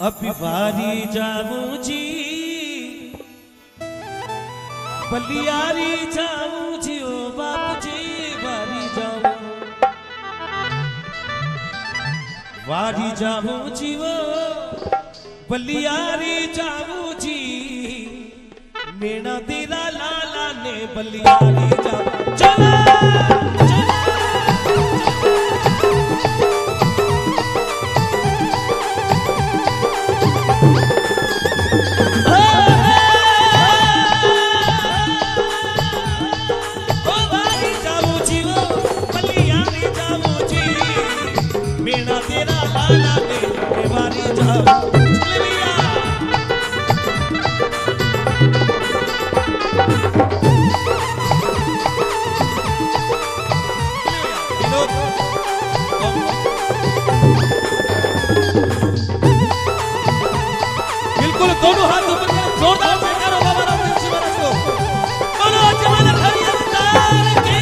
अभी वारी जाऊं जी बलियारी जाऊं जी ओ बापू जी वारी जाऊं जी वो बलियारी जाऊं जी मेरा तेरा लाला ने बलियारी जाऊं चलो दोनों हाथ ऊपर करो जोरदार से करो बाबा रामदेव जी महाराज को बोलो जमाना हरियर की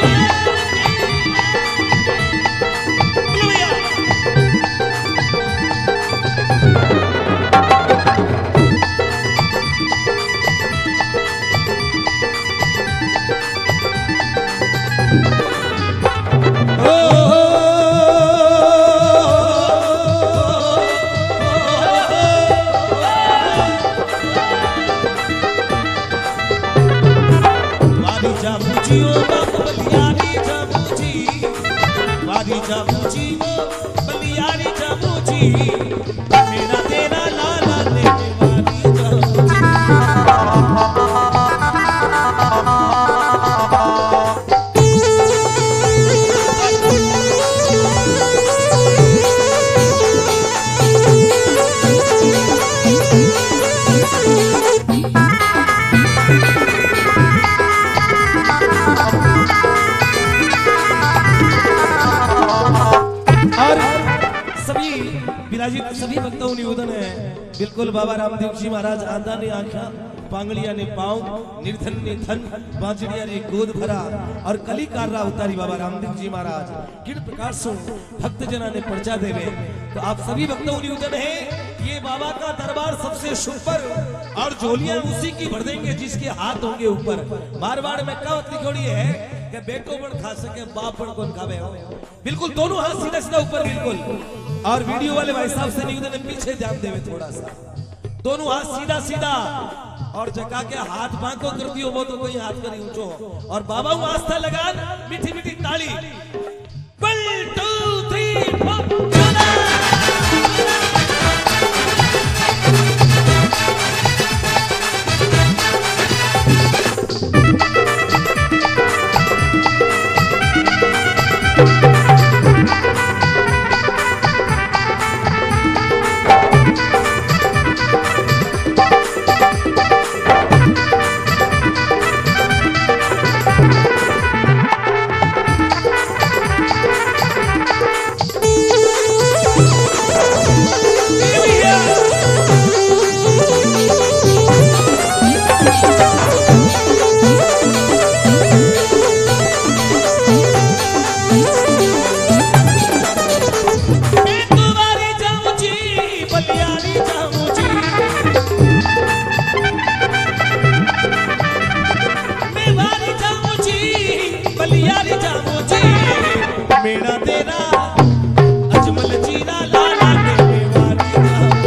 मेरा तेरा लाला ने वारी सभी भक्तों निवेदन है बिल्कुल बाबा रामदेव जी महाराज आंधा ने आंखा पांगड़िया ने पांव निर्धन ने धन बांजड़िया ने गोद भरा और कली कार्रा उतारी बाबा रामदेव जी महाराज किन प्रकार से भक्त जना ने पर्चा देवे तो आप सभी भक्तों निवेदन है ये बाबा का दरबार सबसे सुपर और झोलियां उसी की भर देंगे जिसके हाथ होंगे ऊपर मारवाड़ में कहावत लिखोड़ी है कि बेटो बड़ खा सके बाप बड़ कौन खावे हो बिल्कुल दोनों हाथ सीधा सीधा ऊपर बिल्कुल और वीडियो वाले भाई साहब से निवेदन है पीछे ध्यान देवे थोड़ा सा दोनों हाथ सीधा सीधा और जगा के हाथ बांको कर दियो वो तो कोई हाथ करी ऊंचो और बाबा को आस्था लगा मीठी मीठी ताली 1 2 3 4 मेरा तेरा अजमल जीरा लाला ने वारी जाऊं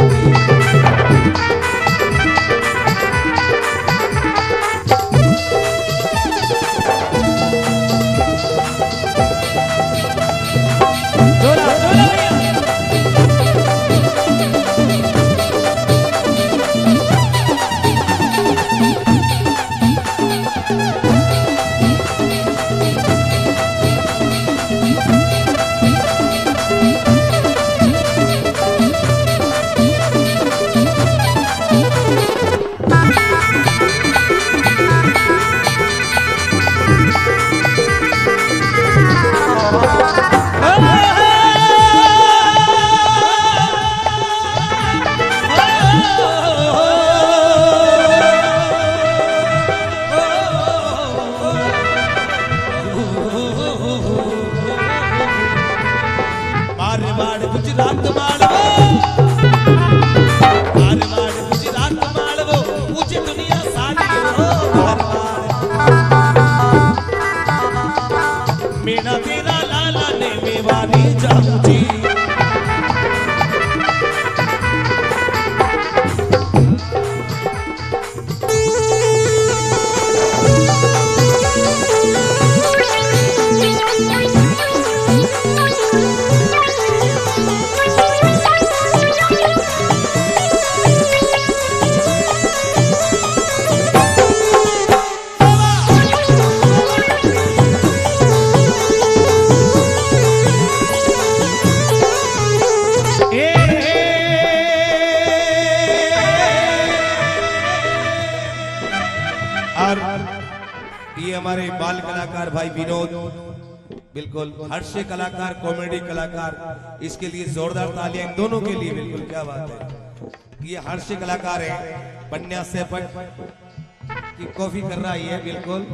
हमारे बाल कलाकार भाई विनोद, बिल्कुल हास्य कलाकार, कॉमेडी कलाकार, इसके लिए जोरदार तालियां इन दोनों के लिए। बिल्कुल क्या बात है, ये हास्य कलाकार है। पन्या से की कॉफी कर रहा है बिल्कुल।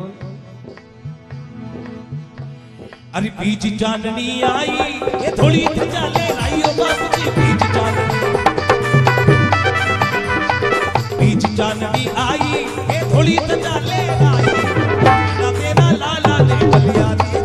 अरे बीच चांदनी आई ये थोड़ी चाले आई ओ बाबूजी, बीच चांदनी आई ये थोड़ी चाले आई, ना तेरा लाला ने बलिया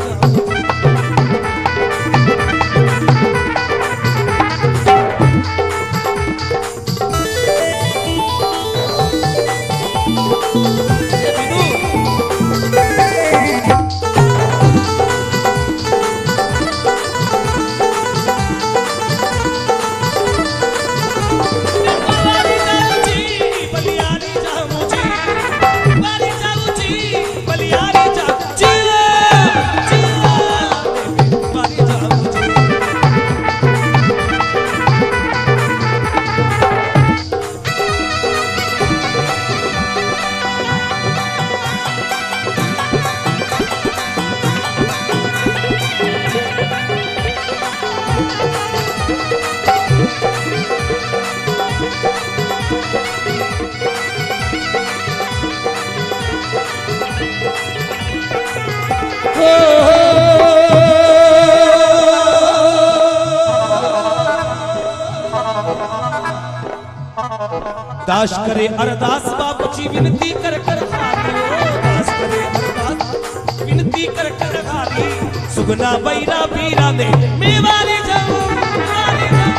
दास करे अरदास बाबूजी विनती कर कर खाली, दास करे अरदास विनती कर कर खाली, सुगना बैरा बीरा ने मेवारी जाऊं मेवारी जाऊं।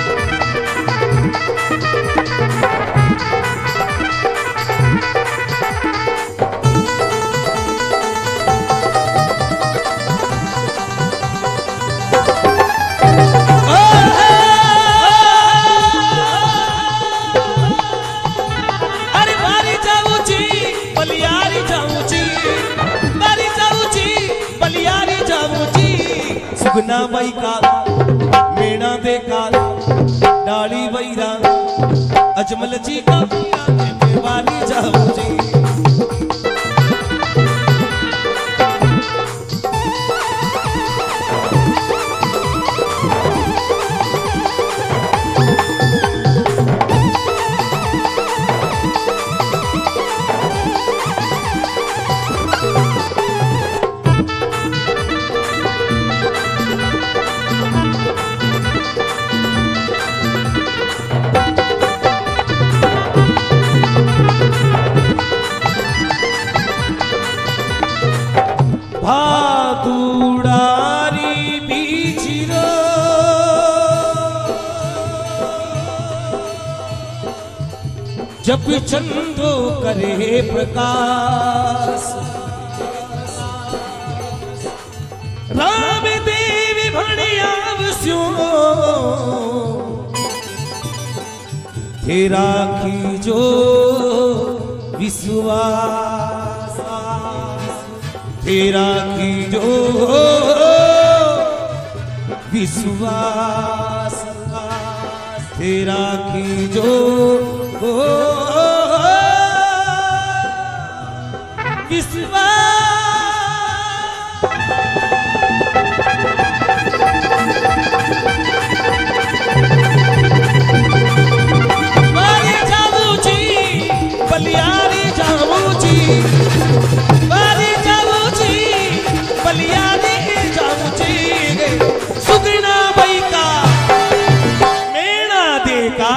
सुगना बाई का मेणा दे काल डाली बैरा अजमल जी का मेवाली जाओ जी। जब चंदो करे प्रकाश, राम देवी भणिया स्यो तेरा की जो विश्वास, तेरा की जो विश्वास, तेरा की जो विश्वास। बारी जाऊं जी बलियारी जाऊं जी, बारी जाऊं जी बलियारी जाऊं जी। सुगना बाई का मेणा देका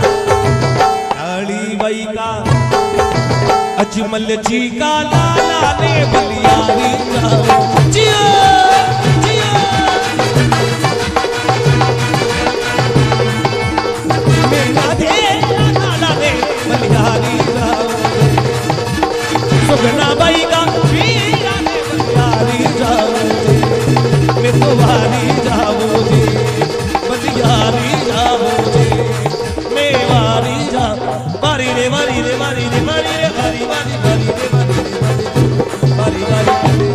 डाली बाई का अजमल जी का लाला ने बलियारी जाओ जियो जियो। मेरा दे लाला ने बलियारी जाओ, सुगना बाई का वीरा ने बलियारी जाओ जी, मैं तो वारी जाओ जी बलियारी जाओ जी, मैं वारी जाओ। बारी रे बारी रे बारी रे बारी रे बारी बारी बारी रे बारी रे बारी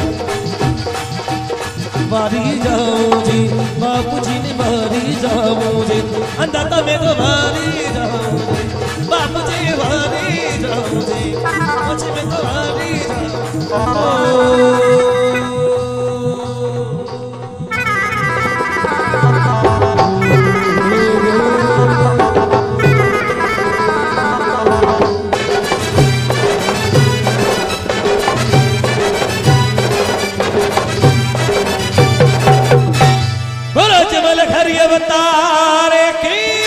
बारी जाओ जी बापू जी ने बारी जाओ जी, अंदाता में तो बारी जाओ जी बापू जी बारी जाओ जी, मुझे में तो बारी जाओ। बोलो जमल घर अवतार की